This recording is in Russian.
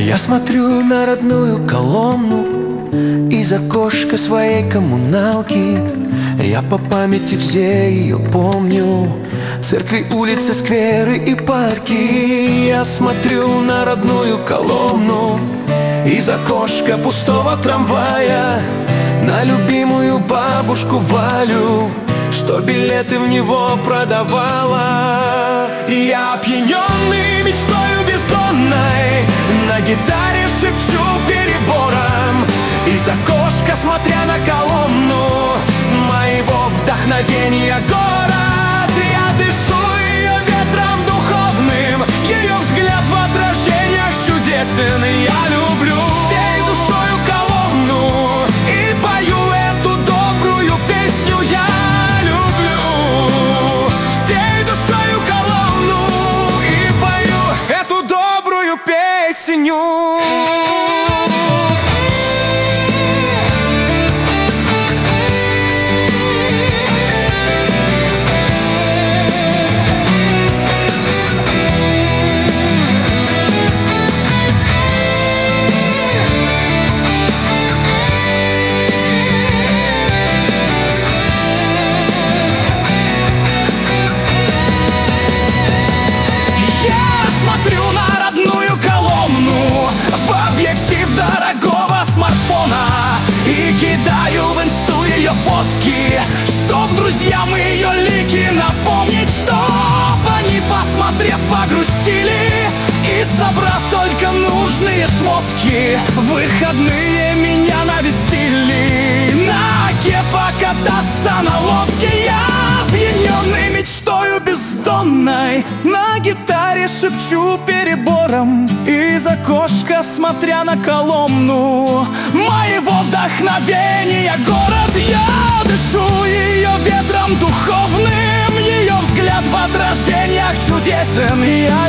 Я смотрю на родную Коломну из окошка своей коммуналки. Я по памяти все ее помню: церкви, улицы, скверы и парки. Я смотрю на родную Коломну из окошка пустого трамвая, на любимую бабушку Валю, что билеты в него продавала. Я опьяненный мечтою бездонной на гитаре шепчу перебором из окошка, смотря на Коломну, моего вдохновения город. Я дышу ее ветром духовным, ее взгляд в отражениях чудесен. Я люблю всей душою Коломну и пою эту добрую песню. Я люблю всей душою Коломну и пою эту добрую песню. Фотки, чтоб друзьям ее лики напомнить, чтоб они, посмотрев, погрустили и, собрав только нужные шмотки, в выходные меня навестили на оке покататься на лодке. Я, опьяненный мечтою бездонной, на гитаре шепчу перебором из окошка, смотря на Коломну, моего вдохновения город. Я дышу ее ветром духовным, ее взгляд в отражениях чудесен. Я